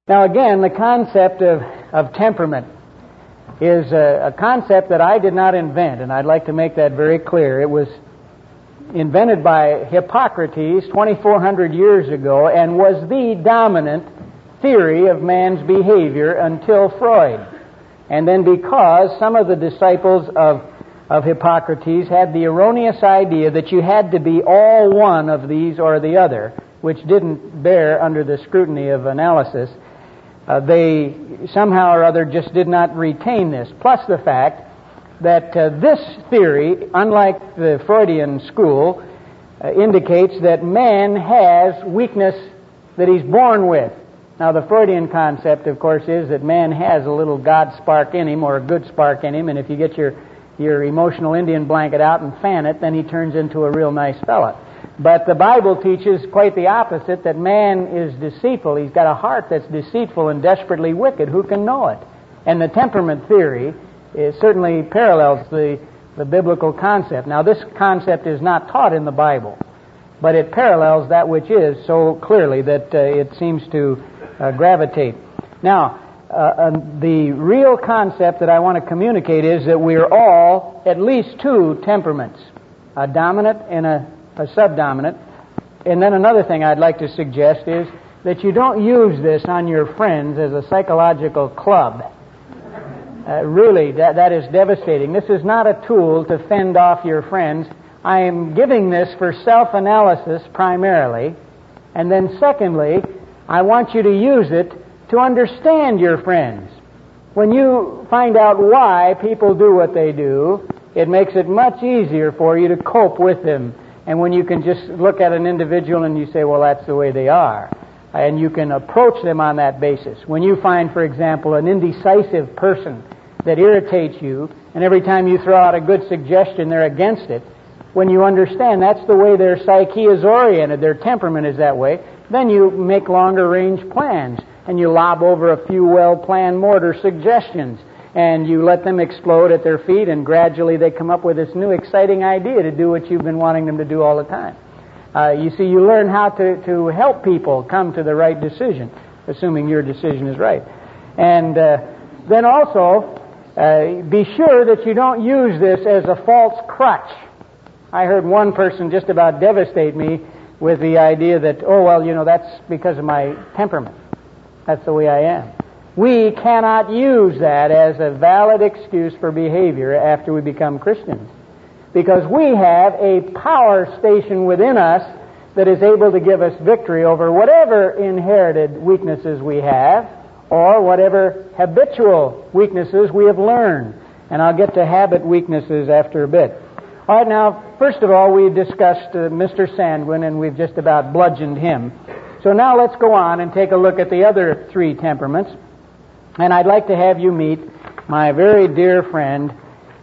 Now again, the concept of temperament is a concept that I did not invent, and I'd like to make that very clear. It was invented by Hippocrates 2,400 years ago and was the dominant theory of man's behavior until Freud. And then because some of the disciples of Hippocrates had the erroneous idea that you had to be all one of these or the other, which didn't bear under the scrutiny of analysis, they somehow or other just did not retain this. Plus the fact that this theory, unlike the Freudian school, indicates that man has weakness that he's born with. Now the Freudian concept, of course, is that man has a little God spark in him or a good spark in him, and if you get your emotional Indian blanket out and fan it, then he turns into a real nice fella. But the Bible teaches quite the opposite, that man is deceitful. He's got a heart that's deceitful and desperately wicked. Who can know it? And the temperament theory certainly parallels the biblical concept. Now, this concept is not taught in the Bible, but it parallels that which is so clearly that it seems to gravitate. Now, the real concept that I want to communicate is that we're all at least two temperaments, a dominant and a subdominant. And then another thing I'd like to suggest is that you don't use this on your friends as a psychological club. Really, that is devastating. This is not a tool to fend off your friends. I am giving this for self-analysis primarily. And then secondly, I want you to use it to understand your friends. When you find out why people do what they do, it makes it much easier for you to cope with them. And when you can just look at an individual and you say, well, that's the way they are, and you can approach them on that basis. When you find, for example, an indecisive person that irritates you, and every time you throw out a good suggestion, they're against it, when you understand that's the way their psyche is oriented, their temperament is that way, then you make longer-range plans, and you lob over a few well-planned mortar suggestions, and you let them explode at their feet, and gradually they come up with this new exciting idea to do what you've been wanting them to do all the time. You see, you learn how to help people come to the right decision, assuming your decision is right. And then also, be sure that you don't use this as a false crutch. I heard one person just about devastate me with the idea that, oh, well, that's because of my temperament. That's the way I am. We cannot use that as a valid excuse for behavior after we become Christians, because we have a power station within us that is able to give us victory over whatever inherited weaknesses we have or whatever habitual weaknesses we have learned. And I'll get to habit weaknesses after a bit. All right, now, first of all, we discussed Mr. Sandwin, and we've just about bludgeoned him. So now let's go on and take a look at the other three temperaments. And I'd like to have you meet my very dear friend,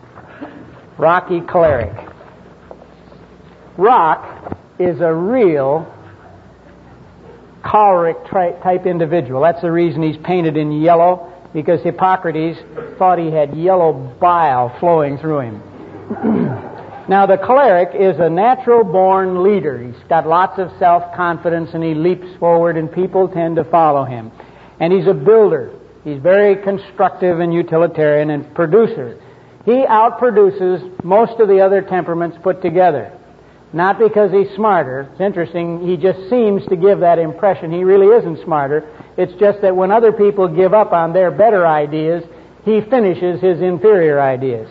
Rocky Cleric. Rock is a real choleric type individual. That's the reason he's painted in yellow, because Hippocrates thought he had yellow bile flowing through him. Now, the cleric is a natural-born leader. He's got lots of self-confidence, and he leaps forward, and people tend to follow him. And he's a builder. He's very constructive and utilitarian and producer. He outproduces most of the other temperaments put together. Not because he's smarter. It's interesting, he just seems to give that impression. He really isn't smarter. It's just that when other people give up on their better ideas, he finishes his inferior ideas.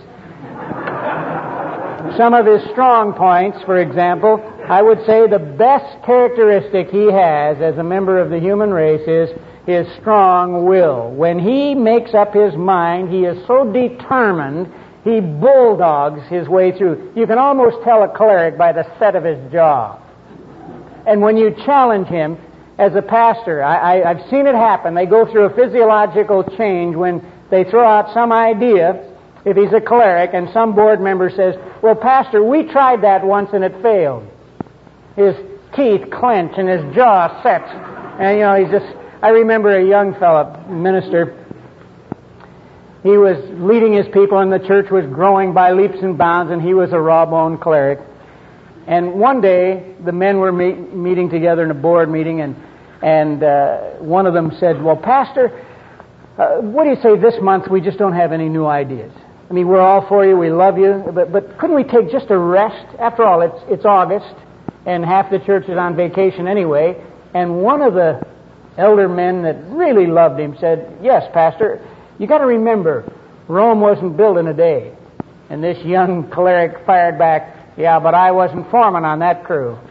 Some of his strong points, for example, I would say the best characteristic he has as a member of the human race is his strong will. When he makes up his mind, he is so determined, he bulldogs his way through. You can almost tell a cleric by the set of his jaw. And when you challenge him as a pastor, I've seen it happen. They go through a physiological change when they throw out some idea, if he's a cleric, and some board member says, well, Pastor, we tried that once and it failed. His teeth clench and his jaw sets. And, he's just... I remember a young fellow, minister, he was leading his people and the church was growing by leaps and bounds, and he was a raw-boned cleric. And one day, the men were meeting together in a board meeting, and And one of them said, well, Pastor, what do you say this month we just don't have any new ideas? I mean, we're all for you, we love you, but couldn't we take just a rest? After all, it's August, and half the church is on vacation anyway. And one of the elder men that really loved him said, yes, Pastor, you got to remember, Rome wasn't built in a day. And this young cleric fired back, yeah, but I wasn't foreman on that crew.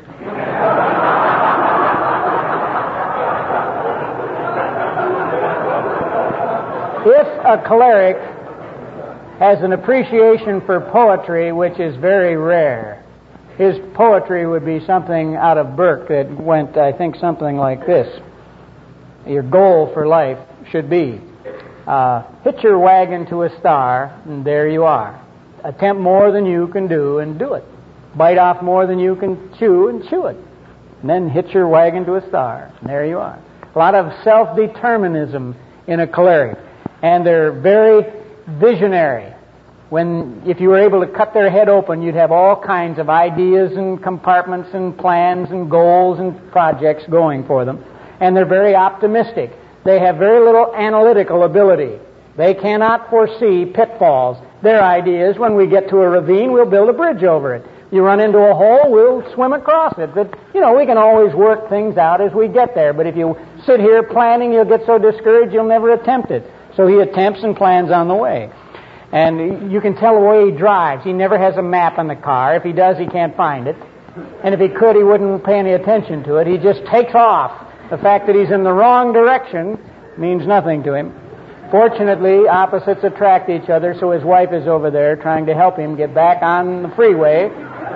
If a cleric has an appreciation for poetry, which is very rare, his poetry would be something out of Burke that went, I think, something like this. Your goal for life should be, hitch your wagon to a star, and there you are. Attempt more than you can do, and do it. Bite off more than you can chew, and chew it. And then hitch your wagon to a star, and there you are. A lot of self-determinism in a cleric. And they're very visionary. If you were able to cut their head open, you'd have all kinds of ideas and compartments and plans and goals and projects going for them. And they're very optimistic. They have very little analytical ability. They cannot foresee pitfalls. Their idea is when we get to a ravine, we'll build a bridge over it. You run into a hole, we'll swim across it. But, we can always work things out as we get there. But if you sit here planning, you'll get so discouraged you'll never attempt it. So he attempts and plans on the way. And you can tell the way he drives. He never has a map on the car. If he does, he can't find it. And if he could, he wouldn't pay any attention to it. He just takes off. The fact that he's in the wrong direction means nothing to him. Fortunately, opposites attract each other, so his wife is over there trying to help him get back on the freeway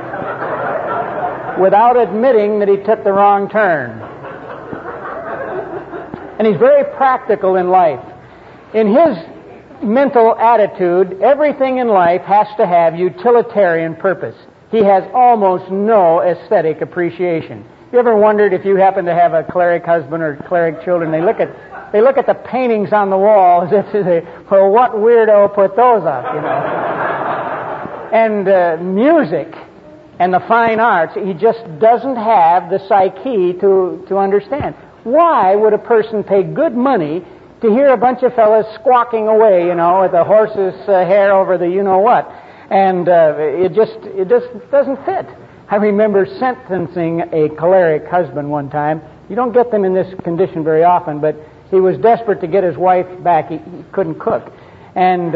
without admitting that he took the wrong turn. And he's very practical in life. In his mental attitude, everything in life has to have utilitarian purpose. He has almost no aesthetic appreciation. You ever wondered if you happen to have a cleric husband or cleric children, they look at the paintings on the wall as if they say, well, what weirdo put those up, And music and the fine arts, he just doesn't have the psyche to understand. Why would a person pay good money to hear a bunch of fellas squawking away, with a horse's hair over the you-know-what? And it just doesn't fit. I remember sentencing a choleric husband one time. You don't get them in this condition very often, but he was desperate to get his wife back. He couldn't cook. And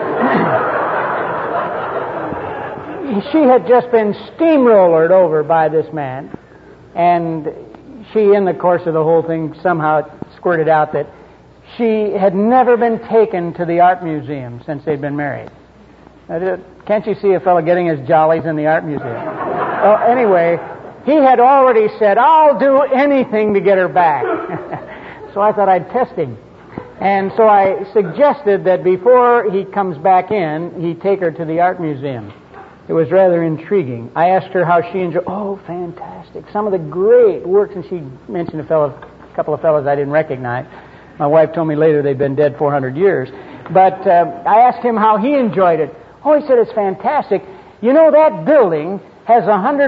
she had just been steamrollered over by this man. And she, in the course of the whole thing, somehow squirted out that she had never been taken to the art museum since they'd been married. Can't you see a fellow getting his jollies in the art museum? Well, anyway, he had already said, I'll do anything to get her back. So I thought I'd test him. And so I suggested that before he comes back in, he take her to the art museum. It was rather intriguing. I asked her how she enjoyed. Oh, fantastic. Some of the great works. And she mentioned a couple of fellows I didn't recognize. My wife told me later they'd been dead 400 years. But I asked him how he enjoyed it. Oh, he said, it's fantastic. That building has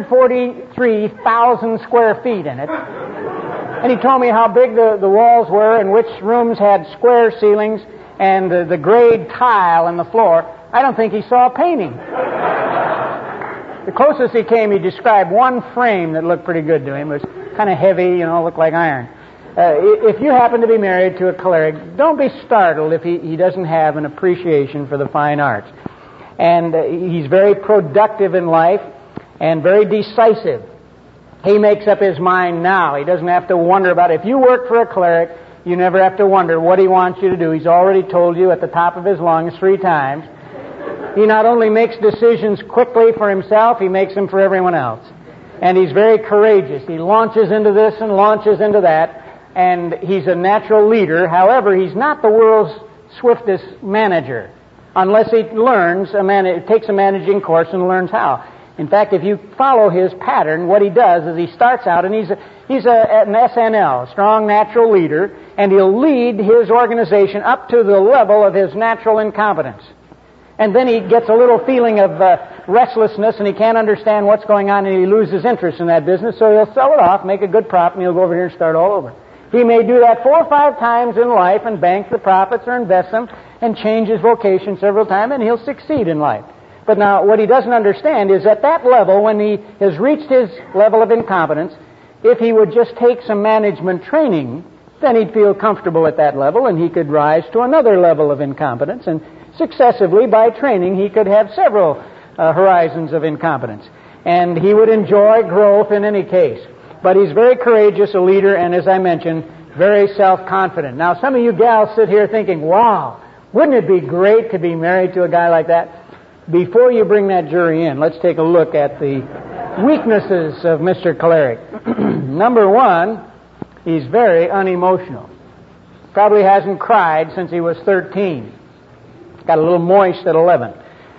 143,000 square feet in it. And he told me how big the walls were and which rooms had square ceilings and the grade tile in the floor. I don't think he saw a painting. The closest he came, he described one frame that looked pretty good to him. It was kind of heavy, looked like iron. If you happen to be married to a cleric, don't be startled if he doesn't have an appreciation for the fine arts. And he's very productive in life and very decisive. He makes up his mind now. He doesn't have to wonder about it. If you work for a cleric, you never have to wonder what he wants you to do. He's already told you at the top of his lungs 3 times. He not only makes decisions quickly for himself, he makes them for everyone else. And he's very courageous. He launches into this and launches into that. And he's a natural leader. However, he's not the world's swiftest manager unless he takes a managing course and learns how. In fact, if you follow his pattern, what he does is he starts out, and he's an SNL, strong natural leader, and he'll lead his organization up to the level of his natural incompetence. And then he gets a little feeling of restlessness, and he can't understand what's going on, and he loses interest in that business, so he'll sell it off, make a good profit, and he'll go over here and start all over. He may do that 4 or 5 times in life and bank the profits or invest them and change his vocation several times, and he'll succeed in life. But now, what he doesn't understand is at that level, when he has reached his level of incompetence, if he would just take some management training, then he'd feel comfortable at that level, and he could rise to another level of incompetence, and successively, by training, he could have several horizons of incompetence. And he would enjoy growth in any case. But he's very courageous, a leader, and as I mentioned, very self-confident. Now, some of you gals sit here thinking, wow, wouldn't it be great to be married to a guy like that? Before you bring that jury in, let's take a look at the weaknesses of Mr. Choleric. Number one, he's very unemotional. Probably hasn't cried since he was 13. Got a little moist at 11.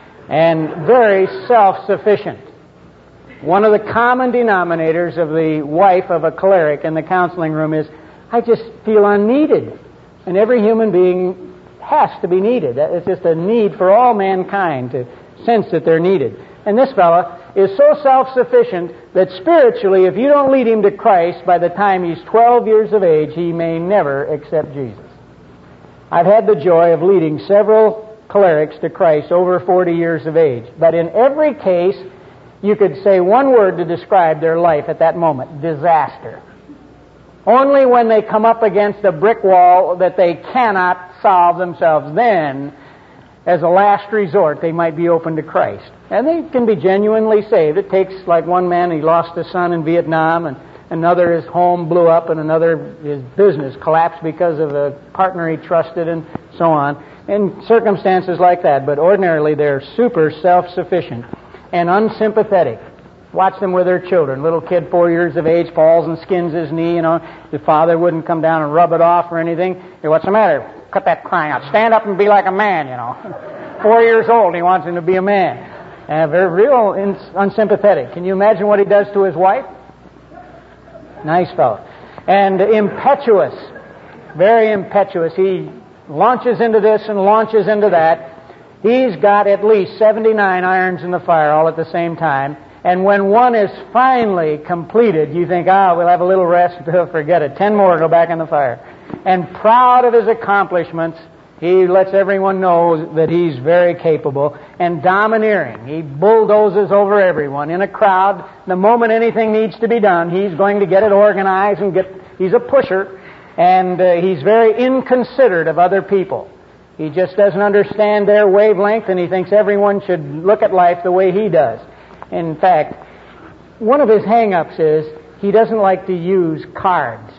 And very self-sufficient. One of the common denominators of the wife of a choleric in the counseling room is, I just feel unneeded. And every human being has to be needed. It's just a need for all mankind to sense that they're needed. And this fellow is so self-sufficient that spiritually, if you don't lead him to Christ by the time he's 12 years of age, he may never accept Jesus. I've had the joy of leading several cholerics to Christ over 40 years of age. But in every case, you could say one word to describe their life at that moment: disaster. Only when they come up against a brick wall that they cannot solve themselves, then, as a last resort, they might be open to Christ. And they can be genuinely saved. It takes, like one man, he lost a son in Vietnam, and another, his home blew up, and another, his business collapsed because of a partner he trusted, and so on. In circumstances like that, but ordinarily they're super self-sufficient and unsympathetic. Watch them with their children. Little kid, 4 years of age, falls and skins his knee, The father wouldn't come down and rub it off or anything. Hey, what's the matter? Cut that crying out. Stand up and be like a man, 4 years old, he wants him to be a man. Very real unsympathetic. Can you imagine what he does to his wife? Nice fellow. And impetuous. Very impetuous. He launches into this and launches into that. He's got at least 79 irons in the fire all at the same time. And when one is finally completed, you think, we'll have a little rest, forget it. 10 more, go back in the fire. And proud of his accomplishments, he lets everyone know that he's very capable and domineering. He bulldozes over everyone. In a crowd, the moment anything needs to be done, he's going to get it organized and he's a pusher, and he's very inconsiderate of other people. He just doesn't understand their wavelength, and he thinks everyone should look at life the way he does. In fact, one of his hang-ups is he doesn't like to use cards.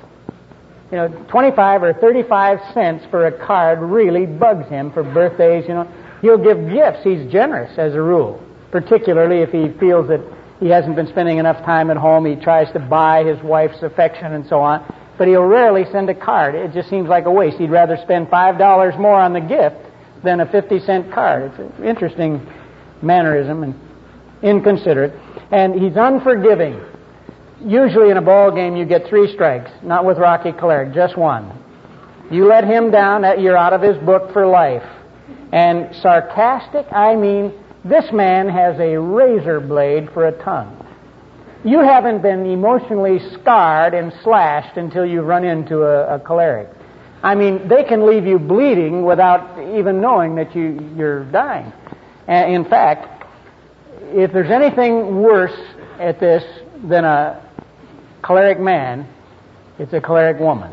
25 or 35 cents for a card really bugs him for birthdays, He'll give gifts. He's generous as a rule, particularly if he feels that he hasn't been spending enough time at home. He tries to buy his wife's affection and so on, but he'll rarely send a card. It just seems like a waste. He'd rather spend $5 more on the gift than a 50-cent card. It's an interesting mannerism and inconsiderate. And he's unforgiving. Usually in a ball game you get 3 strikes. Not with Rocky Choleric, just 1. You let him down, you're out of his book for life. And sarcastic, this man has a razor blade for a tongue. You haven't been emotionally scarred and slashed until you run into a choleric. They can leave you bleeding without even knowing that you're dying. In fact, if there's anything worse at this than a choleric man, it's a choleric woman.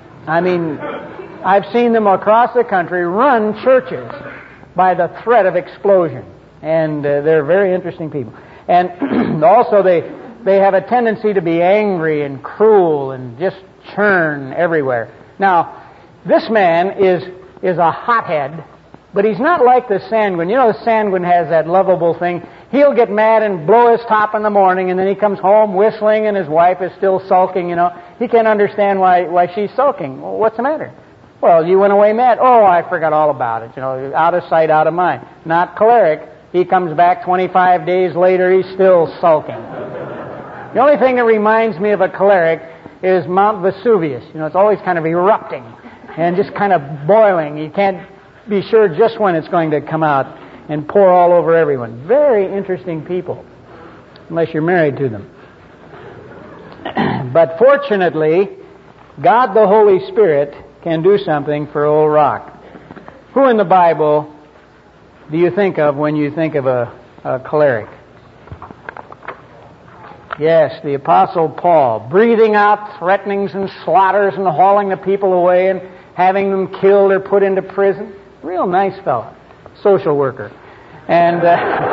I've seen them across the country run churches by the threat of explosion. And they're very interesting people. And also they have a tendency to be angry and cruel and just churn everywhere. Now, this man is a hothead, but he's not like the sanguine. The sanguine has that lovable thing. He'll get mad and blow his top in the morning, and then he comes home whistling, and his wife is still sulking, He can't understand why she's sulking. Well, what's the matter? Well, you went away mad. Oh, I forgot all about it. Out of sight, out of mind. Not choleric. He comes back 25 days later, he's still sulking. The only thing that reminds me of a choleric is Mount Vesuvius. It's always kind of erupting and just kind of boiling. You can't be sure just when it's going to come out and pour all over everyone. Very interesting people, unless you're married to them. But fortunately, God the Holy Spirit can do something for old rock. Who in the Bible do you think of when you think of a choleric? Yes, the Apostle Paul, breathing out threatenings and slaughters and hauling the people away and having them killed or put into prison. Real nice fellow, social worker. And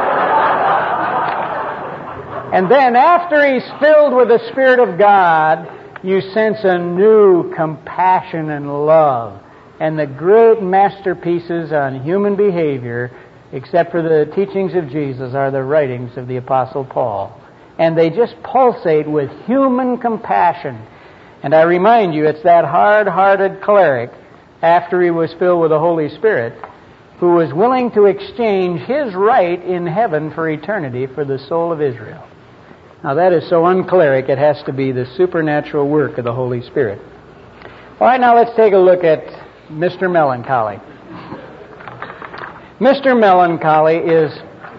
and then after he's filled with the Spirit of God, you sense a new compassion and love. And the great masterpieces on human behavior, except for the teachings of Jesus, are the writings of the Apostle Paul. And they just pulsate with human compassion. And I remind you, it's that hard-hearted cleric, after he was filled with the Holy Spirit, who was willing to exchange his right in heaven for eternity for the soul of Israel. Now that is so uncleric, it has to be the supernatural work of the Holy Spirit. All right, now let's take a look at Mr. Melancholy. Mr. Melancholy is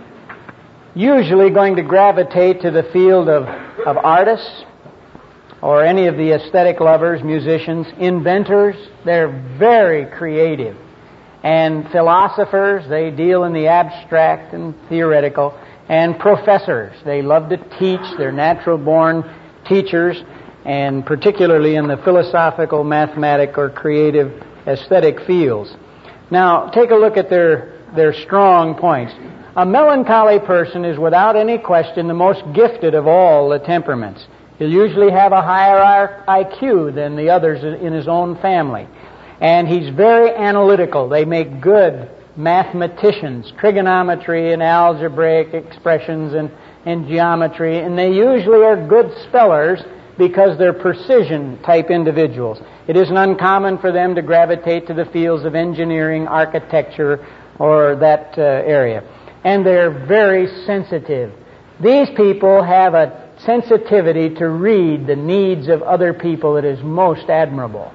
usually going to gravitate to the field of artists or any of the aesthetic lovers, musicians, inventors. They're very creative. And philosophers, they deal in the abstract and theoretical. And professors, they love to teach. They're natural-born teachers, and particularly in the philosophical, mathematic, or creative aesthetic fields. Now, take a look at their strong points. A melancholy person is without any question the most gifted of all the temperaments. He'll usually have a higher IQ than the others in his own family. And he's very analytical. They make good mathematicians, trigonometry and algebraic expressions and geometry. And they usually are good spellers because they're precision-type individuals. It isn't uncommon for them to gravitate to the fields of engineering, architecture, or that area. And they're very sensitive. These people have a sensitivity to read the needs of other people that is most admirable.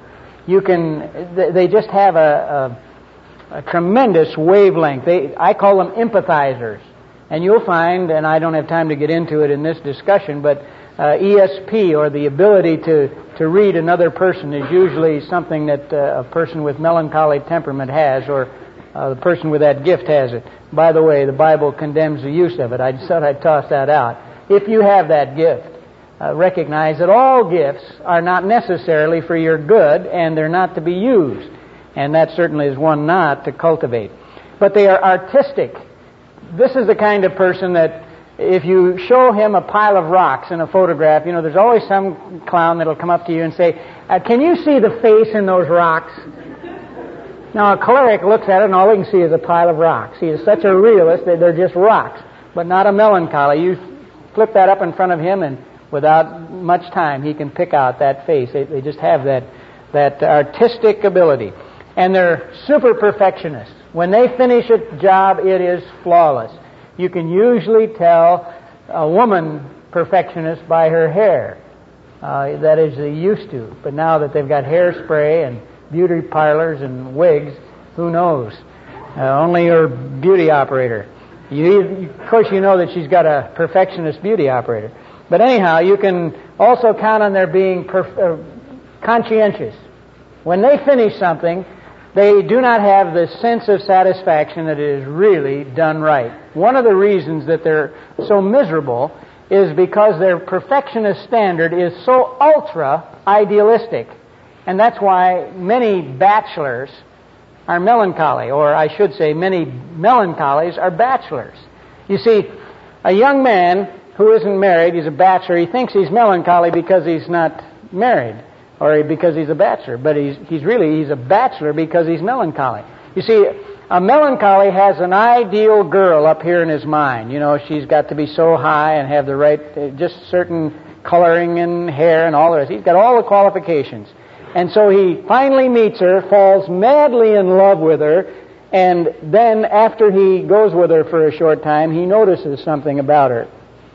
They just have a tremendous wavelength. I call them empathizers. And you'll find, and I don't have time to get into it in this discussion, but ESP, or the ability to read another person, is usually something that a person with melancholy temperament has, or the person with that gift has it. By the way, the Bible condemns the use of it. I just thought I'd toss that out. If you have that gift, recognize that all gifts are not necessarily for your good, and they're not to be used. And that certainly is one not to cultivate. But they are artistic. This is the kind of person that if you show him a pile of rocks in a photograph, there's always some clown that'll come up to you and say, can you see the face in those rocks? Now, a cleric looks at it and all he can see is a pile of rocks. He is such a realist that they're just rocks, but not a melancholy. You flip that up in front of him and without much time he can pick out that face. They just have that artistic ability. And they're super perfectionists. When they finish a job, it is flawless. You can usually tell a woman perfectionist by her hair. That is, they used to. But now that they've got hairspray and beauty parlors and wigs, who knows? Only your beauty operator. Of course, you know that she's got a perfectionist beauty operator. But anyhow, you can also count on their being conscientious. When they finish something, they do not have the sense of satisfaction that it is really done right. One of the reasons that they're so miserable is because their perfectionist standard is so ultra-idealistic. And that's why many bachelors are melancholy, or I should say many melancholies are bachelors. You see, a young man who isn't married, he's a bachelor, he thinks he's melancholy because he's not married, or because he's a bachelor, but he's a bachelor because he's melancholy. You see, a melancholy has an ideal girl up here in his mind. She's got to be so high and have the right, just certain coloring and hair and all the rest. He's got all the qualifications. And so he finally meets her, falls madly in love with her, and then after he goes with her for a short time, he notices something about her.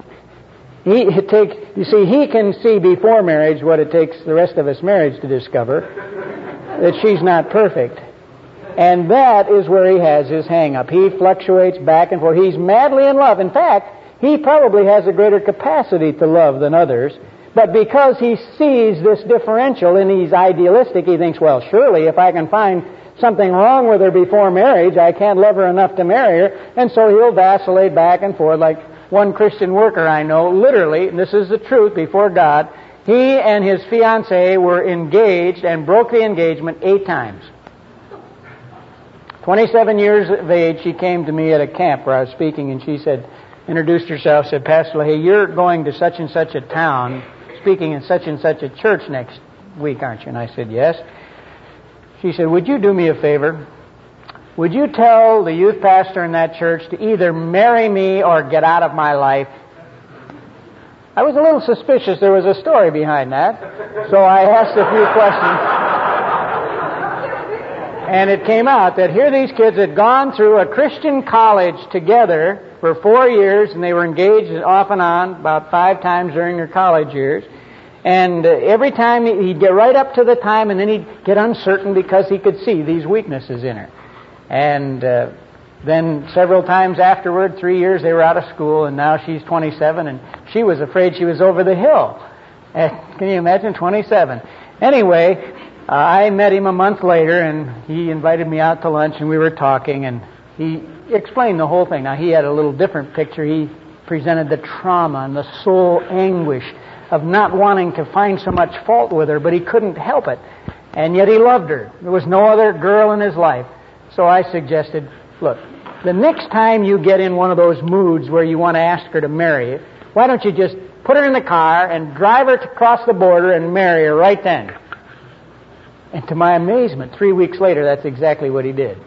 He can see before marriage what it takes the rest of us married to discover, that she's not perfect. And that is where he has his hang-up. He fluctuates back and forth. He's madly in love. In fact, he probably has a greater capacity to love than others, But because he sees this differential and he's idealistic, he thinks, well, surely if I can find something wrong with her before marriage, I can't love her enough to marry her. And so he'll vacillate back and forth. Like one Christian worker I know, literally, and this is the truth before God, he and his fiancée were engaged and broke the engagement 8 times. 27 years of age, she came to me at a camp where I was speaking, and she said, introduced herself, said, Pastor LaHaye, you're going to such and such a town, speaking in such and such a church next week, aren't you? And I said, yes. She said, would you do me a favor? Would you tell the youth pastor in that church to either marry me or get out of my life? I was a little suspicious there was a story behind that, so I asked a few questions. And it came out that here these kids had gone through a Christian college together for 4 years, and they were engaged off and on about 5 times during their college years. And every time he'd get right up to the time, and then he'd get uncertain because he could see these weaknesses in her. And then several times afterward, 3 years, they were out of school, and now she's 27, and she was afraid she was over the hill. Can you imagine, 27? Anyway, I met him a month later, and he invited me out to lunch, and we were talking, and he explained the whole thing. Now, he had a little different picture. He presented the trauma and the soul anguish of not wanting to find so much fault with her, but he couldn't help it. And yet he loved her. There was no other girl in his life. So I suggested, look, the next time you get in one of those moods where you want to ask her to marry you, why don't you just put her in the car and drive her across the border and marry her right then? And to my amazement, 3 weeks later, that's exactly what he did.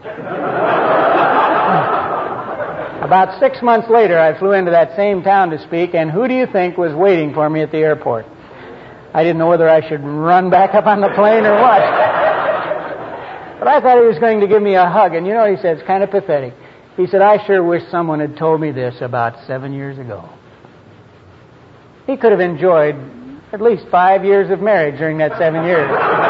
About 6 months later, I flew into that same town to speak, and who do you think was waiting for me at the airport? I didn't know whether I should run back up on the plane or what. But I thought he was going to give me a hug, and you know, he said, it's kind of pathetic. He said, I sure wish someone had told me this about 7 years ago. He could have enjoyed at least 5 years of marriage during that 7 years.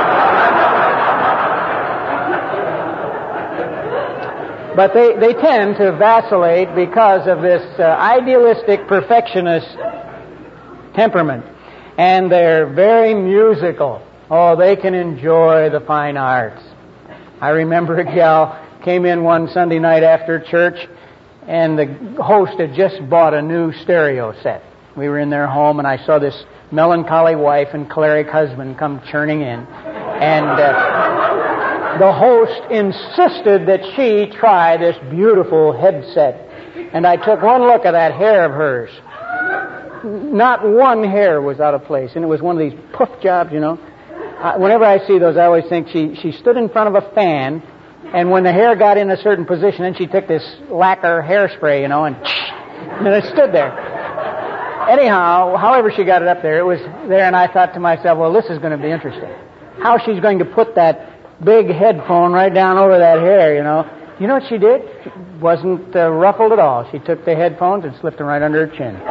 But they tend to vacillate because of this idealistic perfectionist temperament. And they're very musical. Oh, they can enjoy the fine arts. I remember a gal came in one Sunday night after church, and the host had just bought a new stereo set. We were in their home, and I saw this melancholy wife and choleric husband come churning in. And the host insisted that she try this beautiful headset. And I took one look at that hair of hers. Not one hair was out of place. And it was one of these poof jobs, you know. Whenever I see those, I always think she stood in front of a fan, and when the hair got in a certain position, then she took this lacquer hairspray, you know, and it stood there. Anyhow, however she got it up there, it was there, and I thought to myself, well, this is going to be interesting. How she's going to put that big headphone right down over that hair, you know. You know what she did? She wasn't ruffled at all. She took the headphones and slipped them right under her chin.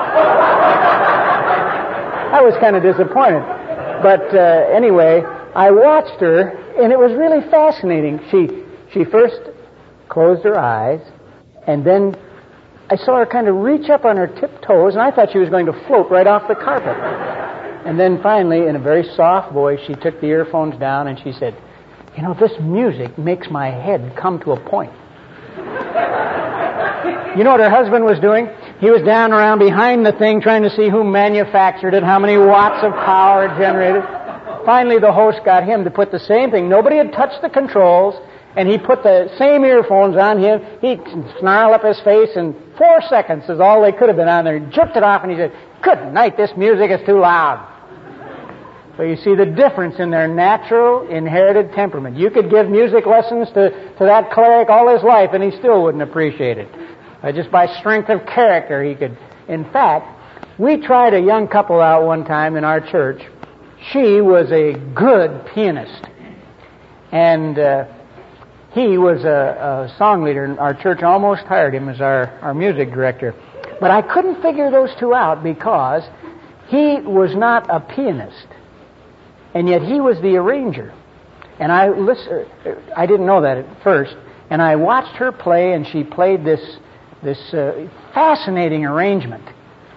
I was kind of disappointed. But anyway, I watched her, and it was really fascinating. She first closed her eyes, and then I saw her kind of reach up on her tiptoes, and I thought she was going to float right off the carpet. And then finally, in a very soft voice, she took the earphones down, and she said, you know, this music makes my head come to a point. You know what her husband was doing? He was down around behind the thing trying to see who manufactured it, how many watts of power it generated. Finally, the host got him to put the same thing. Nobody had touched the controls, and he put the same earphones on him. He snarled up his face, and 4 seconds is all they could have been on there. He jerked it off, and he said, good night, this music is too loud. So you see the difference in their natural, inherited temperament. You could give music lessons to that cleric all his life, and he still wouldn't appreciate it. Just by strength of character, he could. In fact, we tried a young couple out one time in our church. She was a good pianist, and he was a song leader. And our church almost hired him as our music director. But I couldn't figure those two out because he was not a pianist. And yet he was the arranger. And I didn't know that at first. And I watched her play, and she played this fascinating arrangement.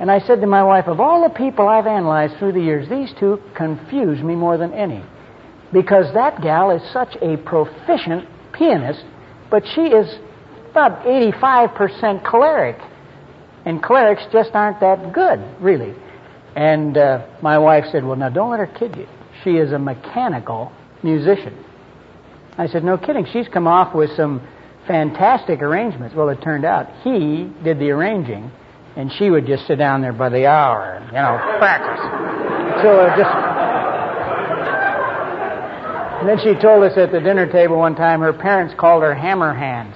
And I said to my wife, of all the people I've analyzed through the years, these two confuse me more than any. Because that gal is such a proficient pianist, but she is about 85% choleric. And cholerics just aren't that good, really. And my wife said, well, now don't let her kid you. She is a mechanical musician. I said, no kidding. She's come off with some fantastic arrangements. Well, it turned out he did the arranging, and she would just sit down there by the hour and, practice. So and then she told us at the dinner table one time her parents called her hammer hands.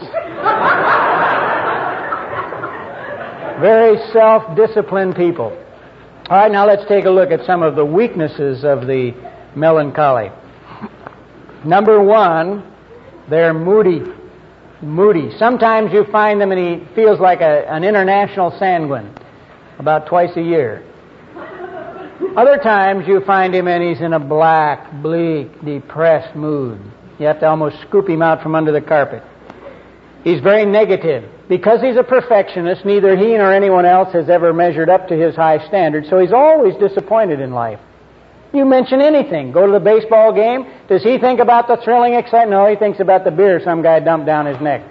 Very self-disciplined people. All right, now let's take a look at some of the weaknesses of the melancholy. Number one, they're moody. Sometimes you find them and he feels like an international sanguine about twice a year. Other times you find him and he's in a black, bleak, depressed mood. You have to almost scoop him out from under the carpet. He's very negative. Because he's a perfectionist, neither he nor anyone else has ever measured up to his high standards, so he's always disappointed in life. You mention anything. Go to the baseball game. Does he think about the thrilling excitement? No, he thinks about the beer some guy dumped down his neck.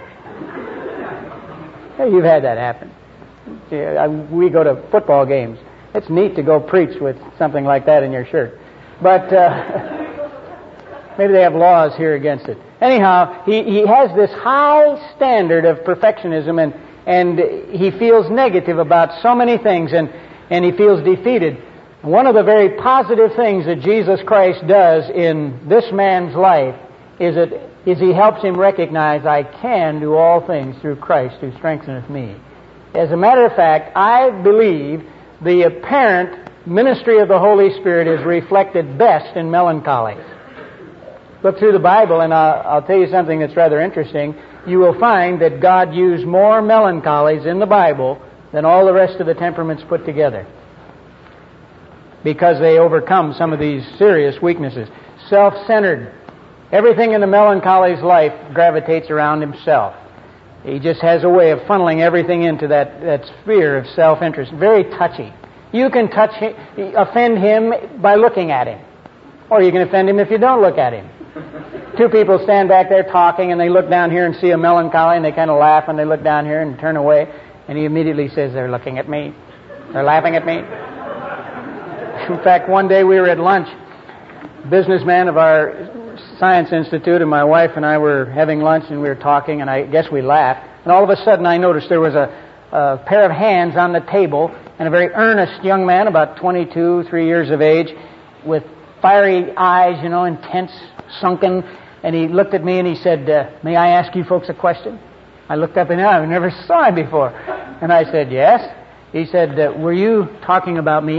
Hey, you've had that happen. We go to football games. It's neat to go preach with something like that in your shirt. But maybe they have laws here against it. Anyhow, he has this high standard of perfectionism, and he feels negative about so many things, and he feels defeated. One of the very positive things that Jesus Christ does in this man's life is he helps him recognize, I can do all things through Christ who strengtheneth me. As a matter of fact, I believe the apparent ministry of the Holy Spirit is reflected best in melancholy. Look through the Bible, and I'll tell you something that's rather interesting. You will find that God used more melancholies in the Bible than all the rest of the temperaments put together, because they overcome some of these serious weaknesses. Self-centered. Everything in the melancholy's life gravitates around himself. He just has a way of funneling everything into that sphere of self-interest. Very touchy. You can offend him by looking at him, or you can offend him if you don't look at him. Two people stand back there talking, and they look down here and see a melancholy, and they kind of laugh, and they look down here and turn away, and he immediately says, they're looking at me. They're laughing at me. In fact, one day we were at lunch. A businessman of our Science Institute and my wife and I were having lunch, and we were talking, and I guess we laughed. And all of a sudden I noticed there was a pair of hands on the table, and a very earnest young man, about 22, 3 years of age, with fiery eyes, intense, sunken, and he looked at me and he said, may I ask you folks a question? I looked up and I never saw him before. And I said, yes. He said, were you talking about me?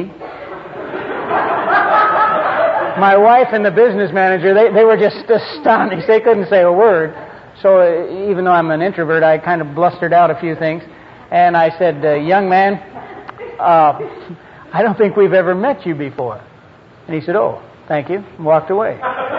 My wife and the business manager, they were just astonished. They couldn't say a word. So even though I'm an introvert, I kind of blustered out a few things. And I said, young man, I don't think we've ever met you before. And he said, oh, thank you, and walked away.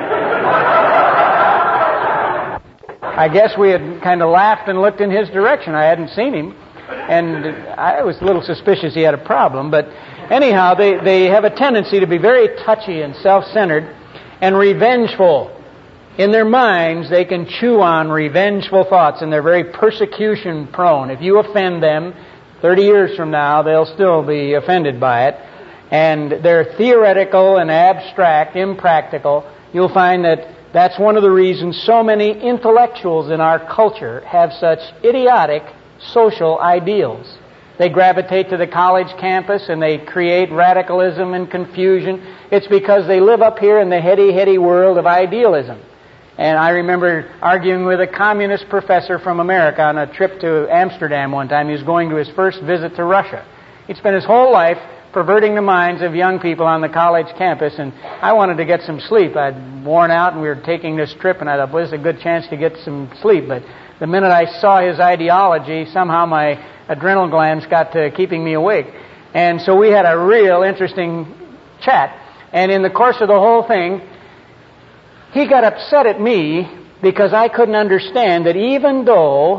I guess we had kind of laughed and looked in his direction. I hadn't seen him, and I was a little suspicious he had a problem. But anyhow, they have a tendency to be very touchy and self-centered and revengeful. In their minds, they can chew on revengeful thoughts, and they're very persecution-prone. If you offend them, 30 years from now, they'll still be offended by it. And they're theoretical and abstract, impractical. You'll find that that's one of the reasons so many intellectuals in our culture have such idiotic social ideals. They gravitate to the college campus and they create radicalism and confusion. It's because they live up here in the heady world of idealism. And I remember arguing with a communist professor from America on a trip to Amsterdam one time. He was going to his first visit to Russia. He'd spent his whole life perverting the minds of young people on the college campus, and I wanted to get some sleep. I'd worn out, and we were taking this trip, and I thought, well, this is a good chance to get some sleep. But the minute I saw his ideology, somehow my adrenal glands got to keeping me awake. And so we had a real interesting chat. And in the course of the whole thing, he got upset at me because I couldn't understand that even though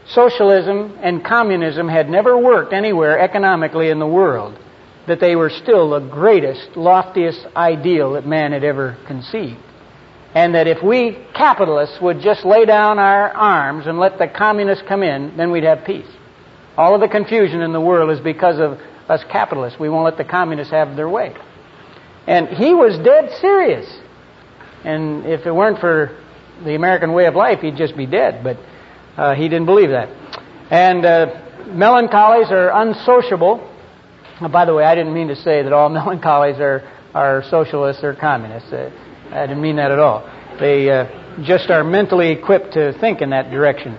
socialism and communism had never worked anywhere economically in the world, that they were still the greatest, loftiest ideal that man had ever conceived. And that if we capitalists would just lay down our arms and let the communists come in, then we'd have peace. All of the confusion in the world is because of us capitalists. We won't let the communists have their way. And he was dead serious. And if it weren't for the American way of life, he'd just be dead. But he didn't believe that. And melancholies are unsociable. By the way, I didn't mean to say that all melancholies are socialists or communists. I didn't mean that at all. They just are mentally equipped to think in that direction.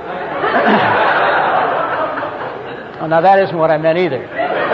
Oh, now that isn't what I meant either.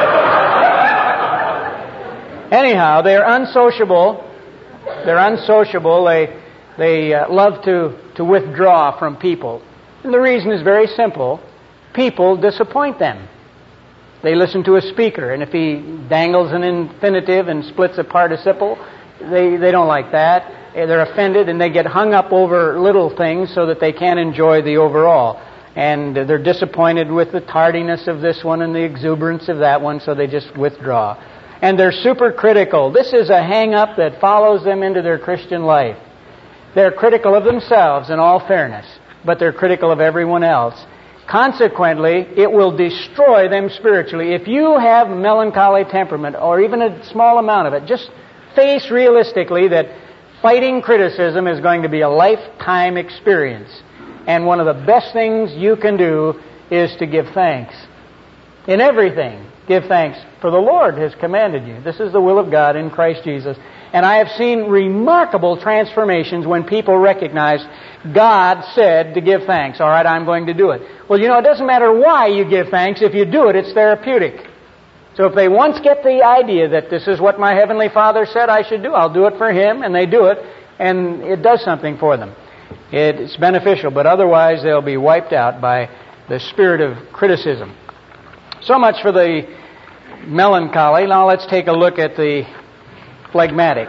Anyhow, they're unsociable. They're unsociable. They love to withdraw from people. And the reason is very simple. People disappoint them. They listen to a speaker, and if he dangles an infinitive and splits a participle, they don't like that. They're offended, and they get hung up over little things so that they can't enjoy the overall. And they're disappointed with the tardiness of this one and the exuberance of that one, so they just withdraw. And they're super critical. This is a hang-up that follows them into their Christian life. They're critical of themselves in all fairness, but they're critical of everyone else. Consequently, it will destroy them spiritually. If you have melancholy temperament, or even a small amount of it, just face realistically that fighting criticism is going to be a lifetime experience. And one of the best things you can do is to give thanks. In everything, give thanks, for the Lord has commanded you. This is the will of God in Christ Jesus. And I have seen remarkable transformations when people recognize God said to give thanks. All right, I'm going to do it. Well, it doesn't matter why you give thanks. If you do it, it's therapeutic. So if they once get the idea that this is what my Heavenly Father said I should do, I'll do it for Him, and they do it, and it does something for them. It's beneficial, but otherwise they'll be wiped out by the spirit of criticism. So much for the melancholy. Now let's take a look at the phlegmatic.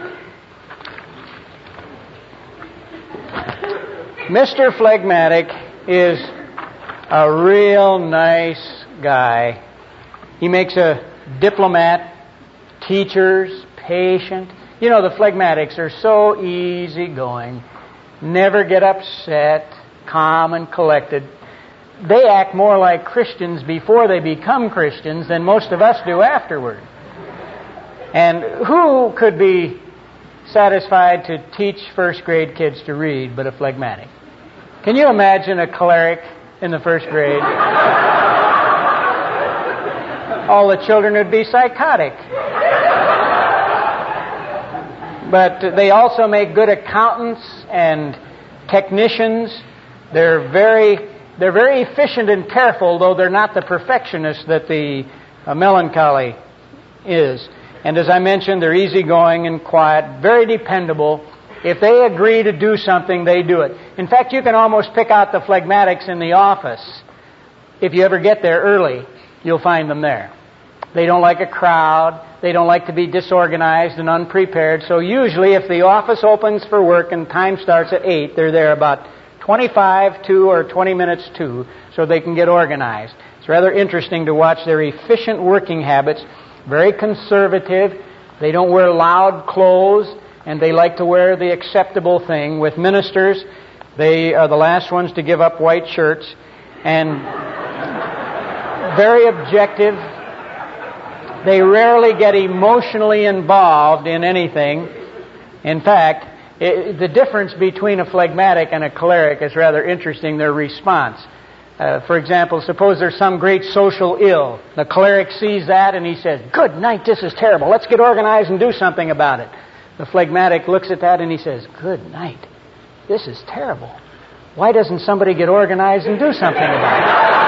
Mr. Phlegmatic is a real nice guy. He makes a diplomat, teachers, patient. The phlegmatics are so easygoing, never get upset, calm and collected. They act more like Christians before they become Christians than most of us do afterward. And who could be satisfied to teach first grade kids to read but a phlegmatic? Can you imagine a cleric in the first grade? All the children would be psychotic. But they also make good accountants and technicians. They're very efficient and careful, though they're not the perfectionists that the melancholy is. And as I mentioned, they're easygoing and quiet, very dependable. If they agree to do something, they do it. In fact, you can almost pick out the phlegmatics in the office. If you ever get there early, you'll find them there. They don't like a crowd. They don't like to be disorganized and unprepared. So usually if the office opens for work and time starts at 8, they're there about 25 to or 20 minutes to, so they can get organized. It's rather interesting to watch their efficient working habits. Very conservative. They don't wear loud clothes, and they like to wear the acceptable thing. With ministers, they are the last ones to give up white shirts, and very objective. They rarely get emotionally involved in anything. In fact, the difference between a phlegmatic and a choleric is rather interesting, their response. For example, suppose there's some great social ill. The choleric sees that and he says, "Good night, this is terrible. Let's get organized and do something about it." The phlegmatic looks at that and he says, "Good night, this is terrible. Why doesn't somebody get organized and do something about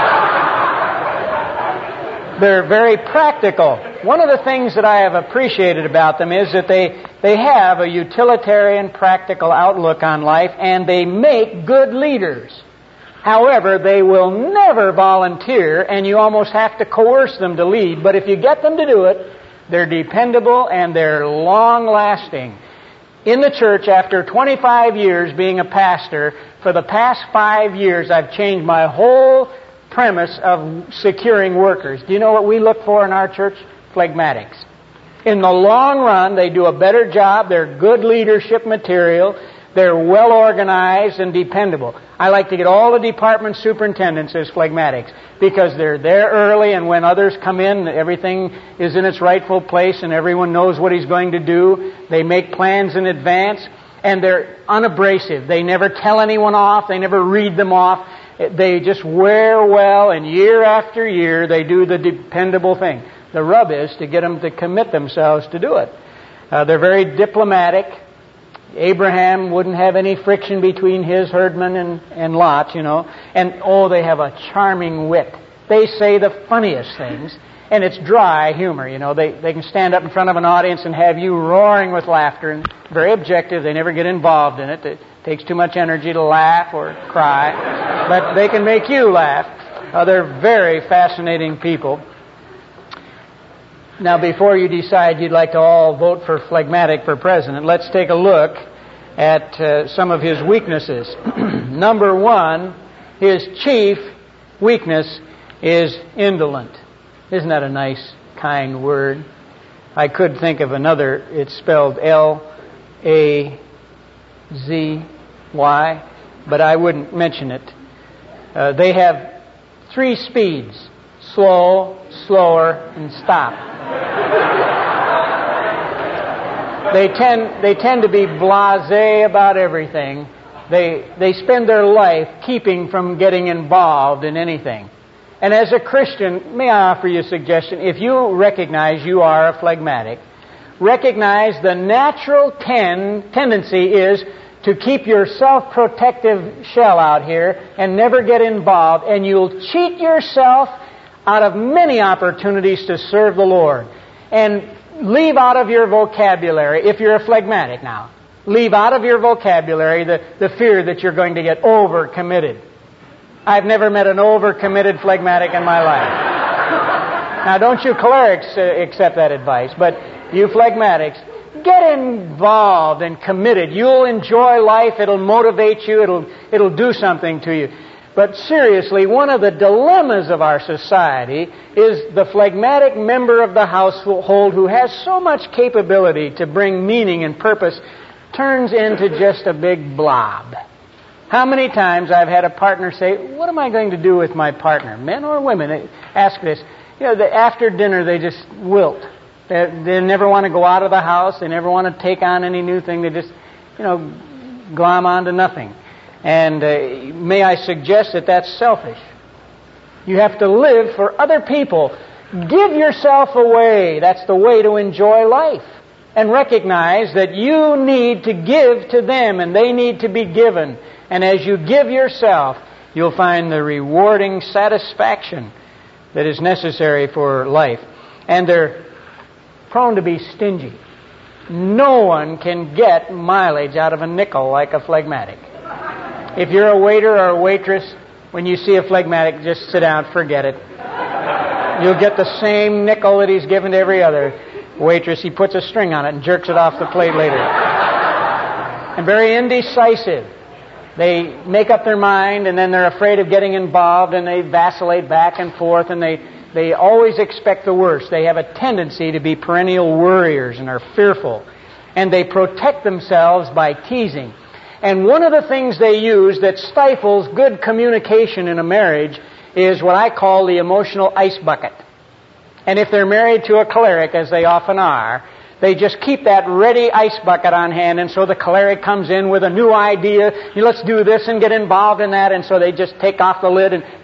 it?" They're very practical. One of the things that I have appreciated about them is that they have a utilitarian, practical outlook on life, and they make good leaders. However, they will never volunteer, and you almost have to coerce them to lead. But if you get them to do it, they're dependable and they're long-lasting. In the church, after 25 years being a pastor, for the past 5 years I've changed my whole premise of securing workers. Do you know what we look for in our church? Phlegmatics. In the long run, they do a better job. They're good leadership material. They're well organized and dependable. I like to get all the department superintendents as phlegmatics because they're there early, and when others come in, everything is in its rightful place and everyone knows what he's going to do. They make plans in advance, and they're unabrasive. They never tell anyone off. They never read them off. They just wear well, and year after year they do the dependable thing. The rub is to get them to commit themselves to do it. They're very diplomatic. Abraham wouldn't have any friction between his herdmen and Lot, And, they have a charming wit. They say the funniest things, and it's dry humor, They can stand up in front of an audience and have you roaring with laughter, and very objective. They never get involved in it. It takes too much energy to laugh or cry, but they can make you laugh. They're very fascinating people. Now, before you decide you'd like to all vote for Phlegmatic for president, let's take a look at some of his weaknesses. Number one, his chief weakness is indolent. Isn't that a nice, kind word? I could think of another. It's spelled L-A-Z-Y, but I wouldn't mention it. They have 3 speeds: slow, slower, and stop. They tend to be blasé about everything. They spend their life keeping from getting involved in anything. And as a Christian, may I offer you a suggestion? If you recognize you are a phlegmatic, recognize the natural tendency is to keep your self-protective shell out here and never get involved, and you'll cheat yourself out of many opportunities to serve the Lord. And leave out of your vocabulary, if you're a phlegmatic now, leave out of your vocabulary the fear that you're going to get over-committed. I've never met an over-committed phlegmatic in my life. Now, don't you clerics accept that advice, but you phlegmatics, get involved and committed. You'll enjoy life. It'll motivate you. It'll do something to you. But seriously, one of the dilemmas of our society is the phlegmatic member of the household who has so much capability to bring meaning and purpose turns into just a big blob. How many times I've had a partner say, what am I going to do with my partner? Men or women? They ask this. After dinner they just wilt. They never want to go out of the house. They never want to take on any new thing. They just, glom on to nothing. And may I suggest that that's selfish. You have to live for other people. Give yourself away. That's the way to enjoy life. And recognize that you need to give to them and they need to be given. And as you give yourself, you'll find the rewarding satisfaction that is necessary for life. And they're prone to be stingy. No one can get mileage out of a nickel like a phlegmatic. If you're a waiter or a waitress, when you see a phlegmatic, just sit down, forget it. You'll get the same nickel that he's given to every other waitress. He puts a string on it and jerks it off the plate later. And very indecisive. They make up their mind and then they're afraid of getting involved and they vacillate back and forth and they always expect the worst. They have a tendency to be perennial worriers and are fearful. And they protect themselves by teasing. And one of the things they use that stifles good communication in a marriage is what I call the emotional ice bucket. And if they're married to a choleric, as they often are, they just keep that ready ice bucket on hand, and so the choleric comes in with a new idea. Let's do this and get involved in that, and so they just take off the lid and,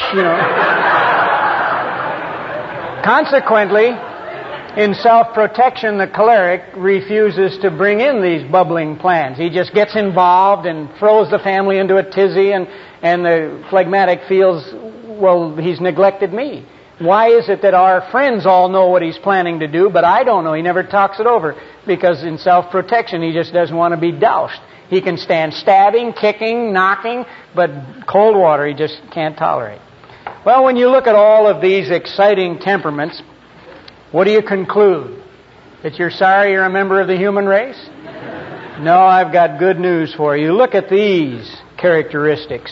Consequently, in self-protection, the choleric refuses to bring in these bubbling plans. He just gets involved and throws the family into a tizzy, and the phlegmatic feels, well, he's neglected me. Why is it that our friends all know what he's planning to do, but I don't know? He never talks it over, because in self-protection, he just doesn't want to be doused. He can stand stabbing, kicking, knocking, but cold water he just can't tolerate. Well, when you look at all of these exciting temperaments, what do you conclude? That you're sorry you're a member of the human race? No, I've got good news for you. Look at these characteristics.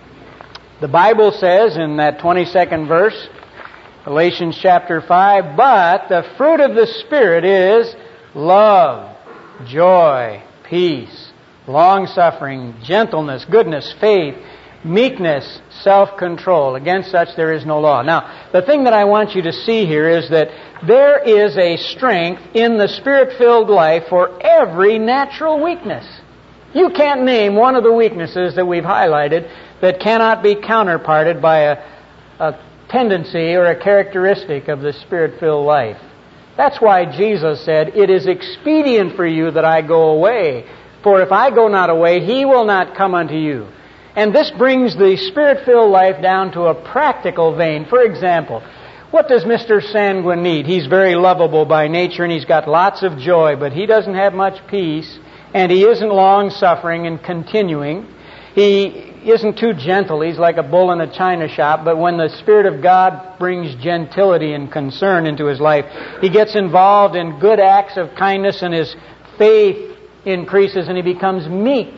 The Bible says in that 22nd verse, Galatians chapter 5, but the fruit of the Spirit is love, joy, peace, long-suffering, gentleness, goodness, faith, meekness, self-control. Against such there is no law. Now, the thing that I want you to see here is that there is a strength in the Spirit-filled life for every natural weakness. You can't name one of the weaknesses that we've highlighted that cannot be counterparted by a tendency or a characteristic of the Spirit-filled life. That's why Jesus said, it is expedient for you that I go away. For if I go not away, He will not come unto you. And this brings the Spirit-filled life down to a practical vein. For example, what does Mr. Sanguine need? He's very lovable by nature and he's got lots of joy, but he doesn't have much peace and he isn't long-suffering and continuing. He isn't too gentle. He's like a bull in a china shop, but when the Spirit of God brings gentility and concern into his life, he gets involved in good acts of kindness and his faith increases and he becomes meek.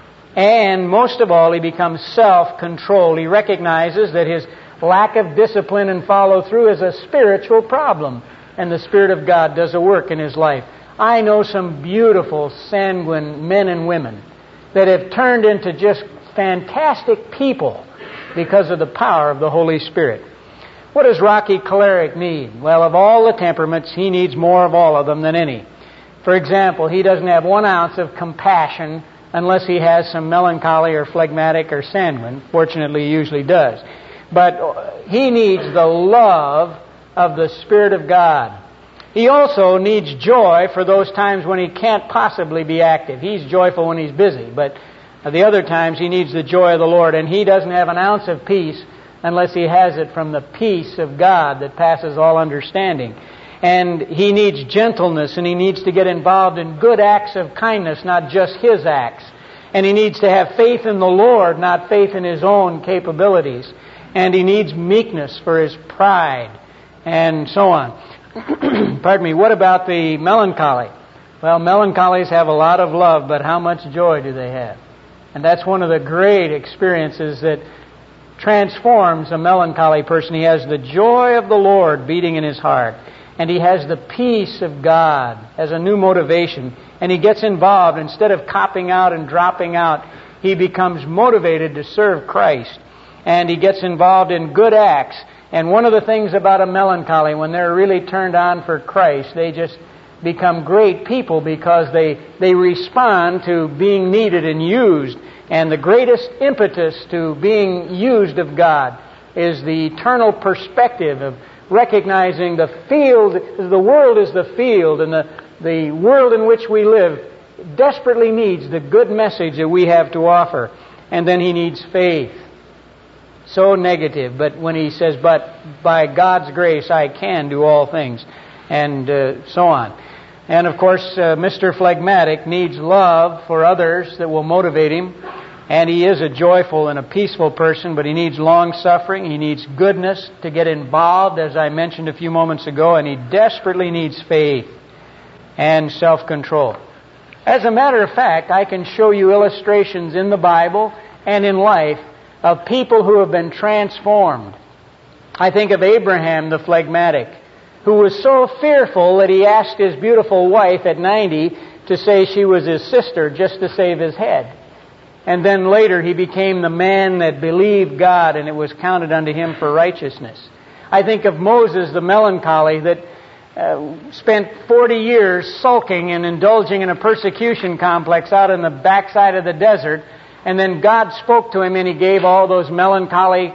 And most of all, he becomes self-controlled. He recognizes that his lack of discipline and follow-through is a spiritual problem. And the Spirit of God does a work in his life. I know some beautiful, sanguine men and women that have turned into just fantastic people because of the power of the Holy Spirit. What does Rocky Choleric need? Well, of all the temperaments, he needs more of all of them than any. For example, he doesn't have 1 ounce of compassion unless he has some melancholy or phlegmatic or sanguine. Fortunately, he usually does. But he needs the love of the Spirit of God. He also needs joy for those times when he can't possibly be active. He's joyful when he's busy, but the other times he needs the joy of the Lord. And he doesn't have an ounce of peace unless he has it from the peace of God that passes all understanding. And he needs gentleness, and he needs to get involved in good acts of kindness, not just his acts. And he needs to have faith in the Lord, not faith in his own capabilities. And he needs meekness for his pride, and so on. Pardon me, what about the melancholy? Well, melancholies have a lot of love, but how much joy do they have? And that's one of the great experiences that transforms a melancholy person. He has the joy of the Lord beating in his heart. And he has the peace of God as a new motivation. And he gets involved. Instead of copping out and dropping out, he becomes motivated to serve Christ. And he gets involved in good acts. And one of the things about a melancholy, when they're really turned on for Christ, they just become great people because they respond to being needed and used. And the greatest impetus to being used of God is the eternal perspective of recognizing the field, the world is the field, and the world in which we live desperately needs the good message that we have to offer. And then he needs faith. So negative, but when he says, but by God's grace I can do all things, and so on. And of course, Mr. Phlegmatic needs love for others that will motivate him. And he is a joyful and a peaceful person, but he needs long-suffering. He needs goodness to get involved, as I mentioned a few moments ago, and he desperately needs faith and self-control. As a matter of fact, I can show you illustrations in the Bible and in life of people who have been transformed. I think of Abraham the phlegmatic, who was so fearful that he asked his beautiful wife at 90 to say she was his sister just to save his head. And then later he became the man that believed God and it was counted unto him for righteousness. I think of Moses the melancholy that spent 40 years sulking and indulging in a persecution complex out in the backside of the desert. And then God spoke to him and he gave all those melancholy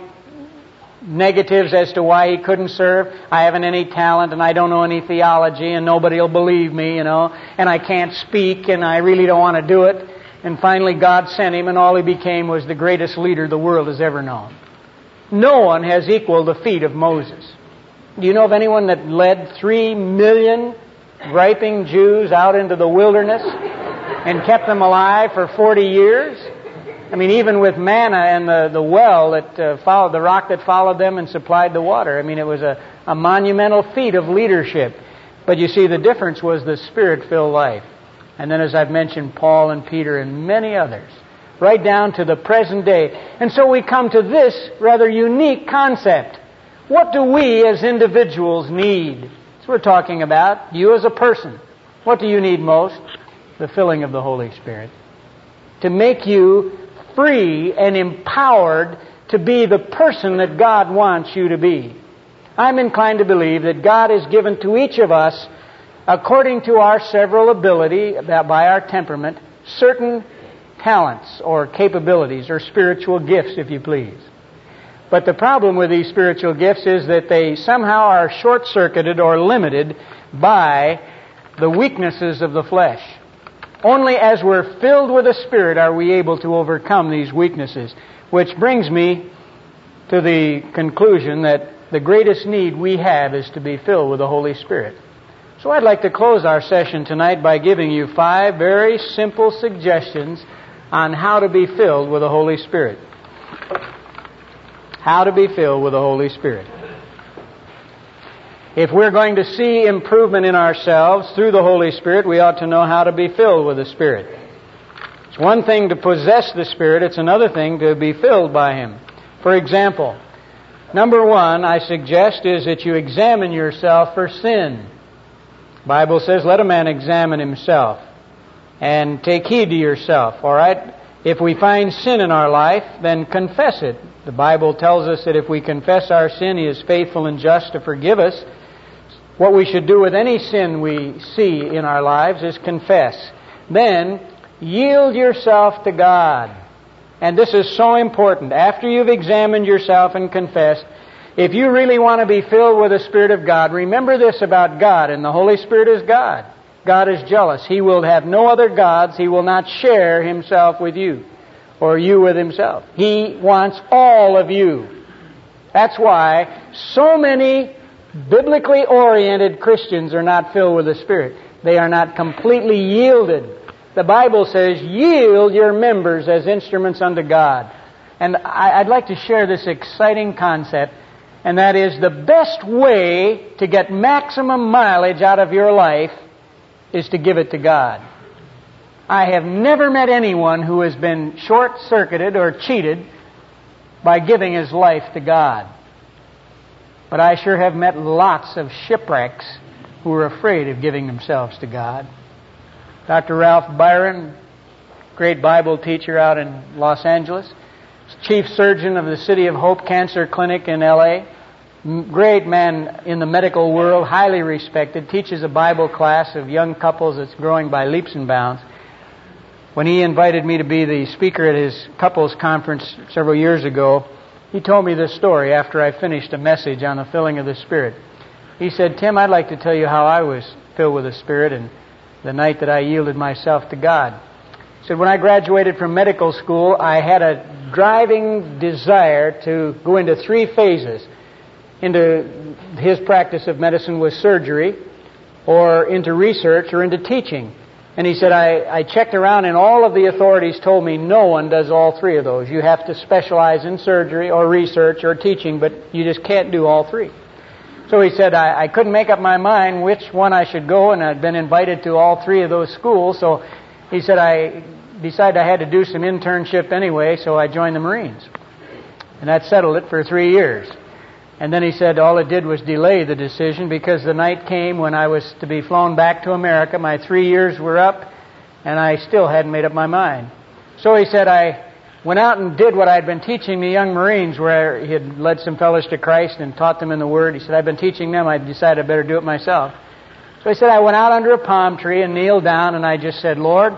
negatives as to why he couldn't serve. I haven't any talent and I don't know any theology and nobody will believe me, and I can't speak and I really don't want to do it. And finally God sent him and all he became was the greatest leader the world has ever known. No one has equaled the feat of Moses. Do you know of anyone that led 3 million griping Jews out into the wilderness and kept them alive for 40 years? I mean, even with manna and the well that followed, the rock that followed them and supplied the water. I mean, it was a monumental feat of leadership. But you see, the difference was the Spirit-filled life. And then, as I've mentioned, Paul and Peter and many others, right down to the present day. And so we come to this rather unique concept. What do we as individuals need? That's what we're talking about. You as a person. What do you need most? The filling of the Holy Spirit. To make you free and empowered to be the person that God wants you to be. I'm inclined to believe that God has given to each of us, according to our several ability, by our temperament, certain talents or capabilities or spiritual gifts, if you please. But the problem with these spiritual gifts is that they somehow are short-circuited or limited by the weaknesses of the flesh. Only as we're filled with the Spirit are we able to overcome these weaknesses, which brings me to the conclusion that the greatest need we have is to be filled with the Holy Spirit. So I'd like to close our session tonight by giving you 5 very simple suggestions on how to be filled with the Holy Spirit. How to be filled with the Holy Spirit. If we're going to see improvement in ourselves through the Holy Spirit, we ought to know how to be filled with the Spirit. It's one thing to possess the Spirit, it's another thing to be filled by Him. For example, number 1, I suggest, is that you examine yourself for sin. The Bible says, let a man examine himself and take heed to yourself, all right? If we find sin in our life, then confess it. The Bible tells us that if we confess our sin, He is faithful and just to forgive us. What we should do with any sin we see in our lives is confess. Then, yield yourself to God. And this is so important. After you've examined yourself and confessed, if you really want to be filled with the Spirit of God, remember this about God, and the Holy Spirit is God. God is jealous. He will have no other gods. He will not share Himself with you, or you with Himself. He wants all of you. That's why so many biblically oriented Christians are not filled with the Spirit. They are not completely yielded. The Bible says, yield your members as instruments unto God. And I'd like to share this exciting concept, and that is the best way to get maximum mileage out of your life is to give it to God. I have never met anyone who has been short-circuited or cheated by giving his life to God. But I sure have met lots of shipwrecks who are afraid of giving themselves to God. Dr. Ralph Byron, great Bible teacher out in Los Angeles, chief surgeon of the City of Hope Cancer Clinic in L.A., great man in the medical world, highly respected, teaches a Bible class of young couples that's growing by leaps and bounds. When he invited me to be the speaker at his couples conference several years ago, he told me this story after I finished a message on the filling of the Spirit. He said, Tim, I'd like to tell you how I was filled with the Spirit and the night that I yielded myself to God. He said, when I graduated from medical school, I had a driving desire to go into 3 phases. Into his practice of medicine was surgery, or into research, or into teaching. And he said, I checked around and all of the authorities told me no one does all 3 of those. You have to specialize in surgery or research or teaching, but you just can't do all 3. So he said, I couldn't make up my mind which one I should go, and I'd been invited to all 3 of those schools. So he said, I decided I had to do some internship anyway, so I joined the Marines. And that settled it for 3 years. And then he said all it did was delay the decision because the night came when I was to be flown back to America. My 3 years were up, and I still hadn't made up my mind. So he said I went out and did what I'd been teaching the young Marines, where he had led some fellows to Christ and taught them in the Word. He said, I've been teaching them. I decided I better do it myself. So he said I went out under a palm tree and kneeled down, and I just said, Lord,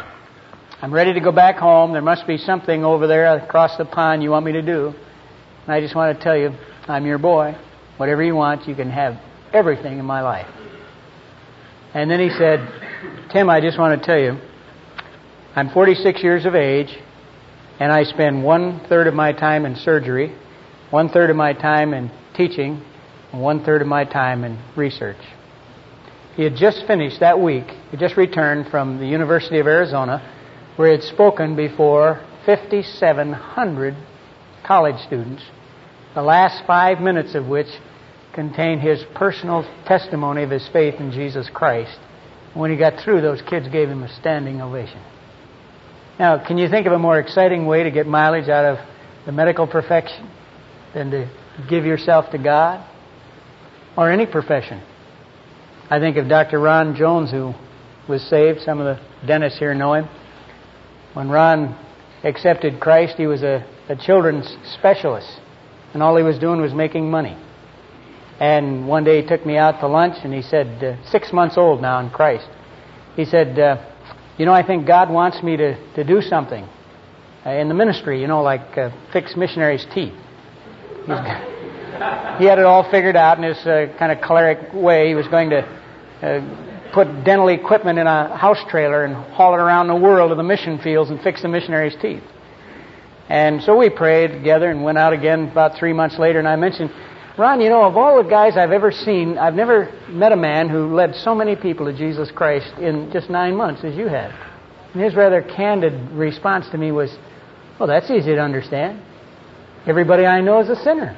I'm ready to go back home. There must be something over there across the pond you want me to do. And I just want to tell you, I'm your boy. Whatever you want, you can have everything in my life. And then he said, Tim, I just want to tell you, I'm 46 years of age, and I spend 1/3 of my time in surgery, 1/3 of my time in teaching, and 1/3 of my time in research. He had just finished that week. He just returned from the University of Arizona, where he had spoken before 5,700 college students, the last 5 minutes of which contain his personal testimony of his faith in Jesus Christ When he got through, those kids gave him a standing ovation. Now, can you think of a more exciting way to get mileage out of the medical profession than to give yourself to God? Or any profession. I think of Dr. Ron Jones, who was saved. Some of the dentists here know him. When Ron accepted Christ, he was a children's specialist, and all he was doing was making money. And one day he took me out to lunch, and he said, 6 months old now in Christ, he said, I think God wants me to do something in the ministry, like fix missionaries' teeth. He had it all figured out in his kind of choleric way. He was going to put dental equipment in a house trailer and haul it around the world to the mission fields and fix the missionaries' teeth. And so we prayed together and went out again about 3 months later, and I mentioned, Ron, of all the guys I've ever seen, I've never met a man who led so many people to Jesus Christ in just 9 months as you have. And his rather candid response to me was, well, that's easy to understand. Everybody I know is a sinner.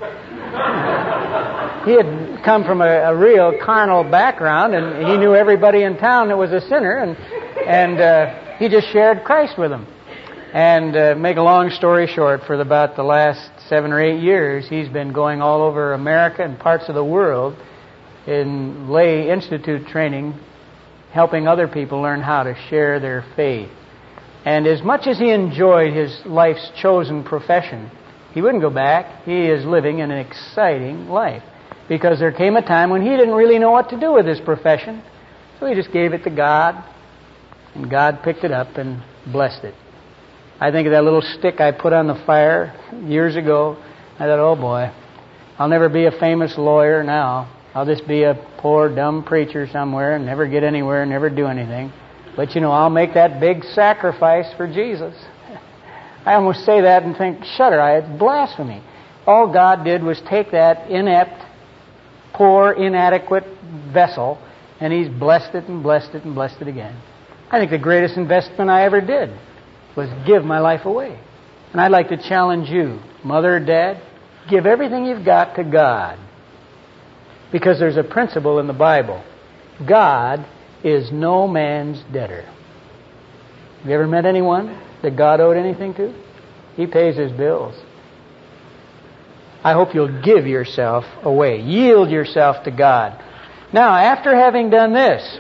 He had come from a real carnal background, and he knew everybody in town that was a sinner, and he just shared Christ with them. And make a long story short, for about the last 7 or 8 years, he's been going all over America and parts of the world in lay institute training, helping other people learn how to share their faith. And as much as he enjoyed his life's chosen profession, he wouldn't go back. He is living an exciting life. Because there came a time when he didn't really know what to do with his profession. So he just gave it to God. And God picked it up and blessed it. I think of that little stick I put on the fire years ago. I thought, oh boy, I'll never be a famous lawyer now. I'll just be a poor, dumb preacher somewhere and never get anywhere and never do anything. But I'll make that big sacrifice for Jesus. I almost say that and think, shudder, it's blasphemy. All God did was take that inept, poor, inadequate vessel, and He's blessed it and blessed it and blessed it again. I think the greatest investment I ever did was give my life away. And I'd like to challenge you, mother or dad, give everything you've got to God. Because there's a principle in the Bible. God is no man's debtor. Have you ever met anyone that God owed anything to? He pays his bills. I hope you'll give yourself away. Yield yourself to God. Now, after having done this,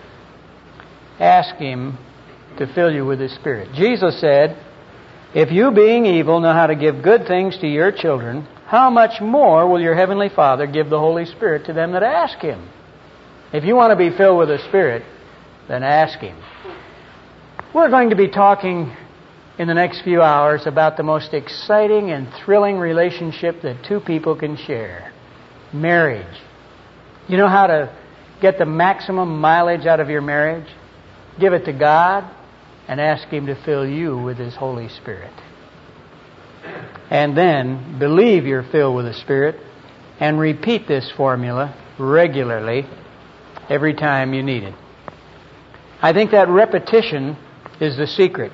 ask Him to fill you with His Spirit. Jesus said, if you being evil know how to give good things to your children, how much more will your Heavenly Father give the Holy Spirit to them that ask Him? If you want to be filled with the Spirit, then ask Him. We're going to be talking in the next few hours about the most exciting and thrilling relationship that two people can share. Marriage. You know how to get the maximum mileage out of your marriage? Give it to God and ask Him to fill you with His Holy Spirit. And then believe you're filled with the Spirit and repeat this formula regularly every time you need it. I think that repetition is the secret.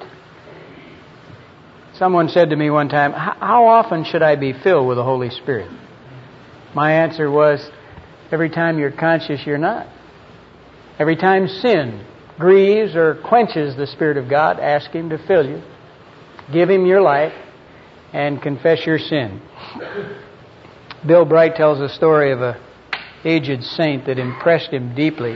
Someone said to me one time, how often should I be filled with the Holy Spirit? My answer was, every time you're conscious you're not. Every time sin grieves or quenches the Spirit of God, ask Him to fill you. Give Him your life and confess your sin. Bill Bright tells a story of a aged saint that impressed him deeply.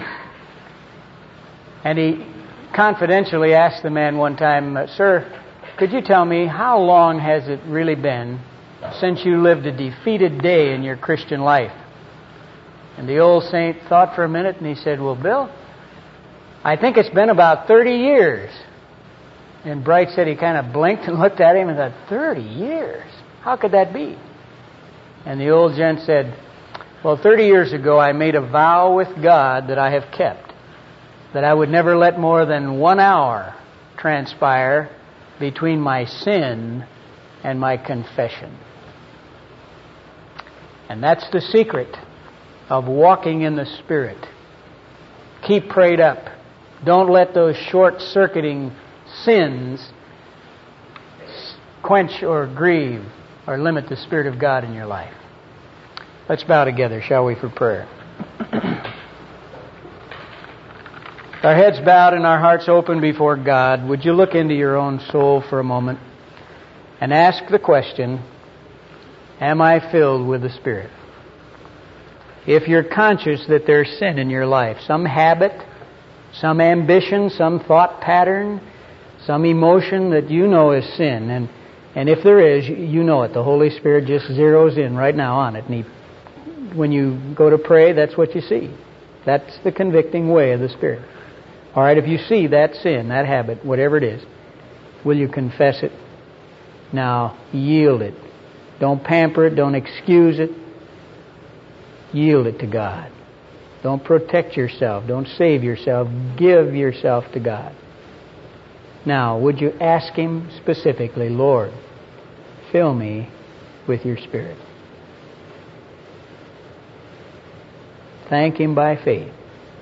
And he confidentially asked the man one time, Sir, could you tell me how long has it really been since you lived a defeated day in your Christian life? And the old saint thought for a minute and he said, well, Bill, I think it's been about 30 years. And Bright said he kind of blinked and looked at him and thought, 30 years? How could that be? And the old gent said, well, 30 years ago I made a vow with God that I have kept, that I would never let more than 1 hour transpire between my sin and my confession. And that's the secret of walking in the Spirit. Keep prayed up. Don't let those short-circuiting sins quench or grieve or limit the Spirit of God in your life. Let's bow together, shall we, for prayer. Our heads bowed and our hearts open before God, would you look into your own soul for a moment and ask the question, am I filled with the Spirit? If you're conscious that there's sin in your life, some habit, some ambition, some thought pattern, some emotion that you know is sin, and if there is, you know it. The Holy Spirit just zeroes in right now on it. And when you go to pray, that's what you see. That's the convicting way of the Spirit. All right, if you see that sin, that habit, whatever it is, will you confess it? Now, yield it. Don't pamper it. Don't excuse it. Yield it to God. Don't protect yourself. Don't save yourself. Give yourself to God. Now, would you ask Him specifically, Lord, fill me with your Spirit. Thank Him by faith.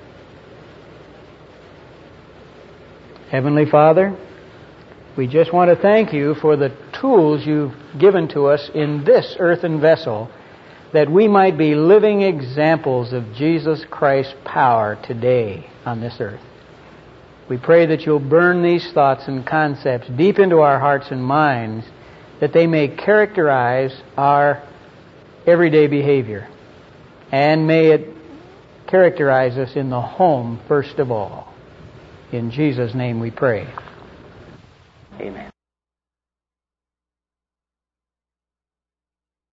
Heavenly Father, we just want to thank You for the tools You've given to us in this earthen vessel, that we might be living examples of Jesus Christ's power today on this earth. We pray that You'll burn these thoughts and concepts deep into our hearts and minds, that they may characterize our everyday behavior. And may it characterize us in the home first of all. In Jesus' name we pray. Amen.